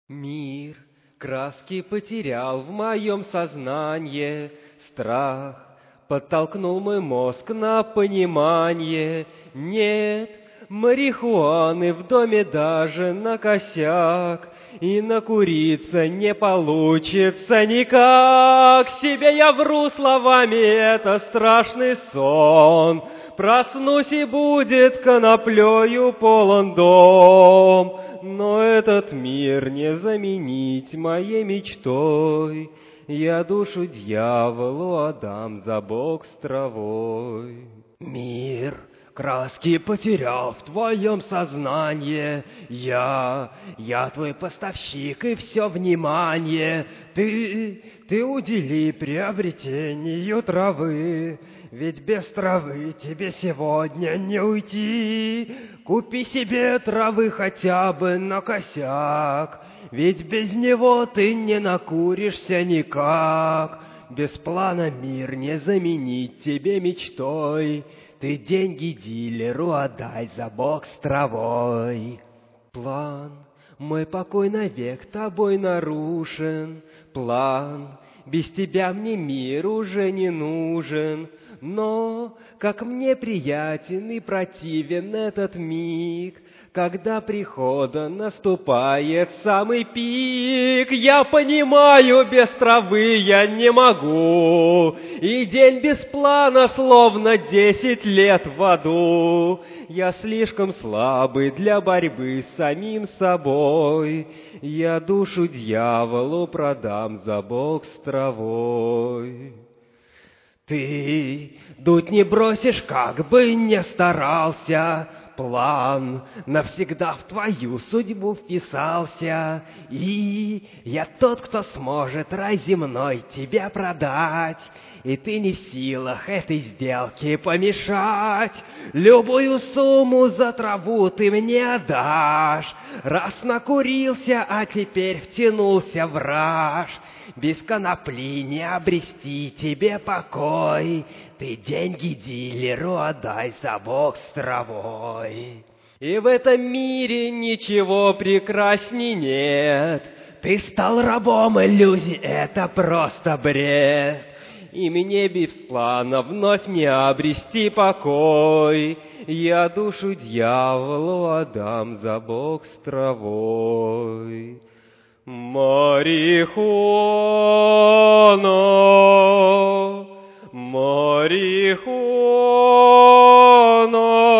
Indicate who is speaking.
Speaker 1: Мир краски потерял в моем сознании, страх подтолкнул мой мозг на понимание. Нет марихуаны в доме даже на косяк, и накуриться не получится никак. Себе я вру словами, это страшный сон. Проснусь, и будет коноплею полон дом. Но этот мир не заменить моей мечтой. Я душу дьяволу отдам за бок с травой. Мир краски потерял в твоем сознании. Я твой поставщик, и все внимание ты удели приобретению травы. Ведь без травы тебе сегодня не уйти. Купи себе травы хотя бы на косяк, ведь без него ты не накуришься никак. Без плана мир не заменить тебе мечтой. Ты деньги дилеру отдай за бок с травой. План мой покой навек тобой нарушен. План, без тебя мне мир уже не нужен. Но как мне приятен и противен этот миг, когда прихода наступает самый пик. Я понимаю, без травы я не могу, и день без плана словно 10 лет в аду. Я слишком слабый для борьбы с самим собой. Я душу дьяволу продам за бок с травой. Ты дуть не бросишь, как бы не старался. План навсегда в твою судьбу вписался. И я тот, кто сможет рай земной тебе продать. И ты не в силах этой сделке помешать. Любую сумму за траву ты мне отдашь. Раз накурился, а теперь втянулся в раж. Без конопли не обрести тебе покой. Ты деньги дилеру отдай за бок с травой. И в этом мире ничего прекрасней нет. Ты стал рабом иллюзий, это просто бред. И мне без плана вновь не обрести покой. Я душу дьяволу отдам за бок с травой. Марихуана, марихуана.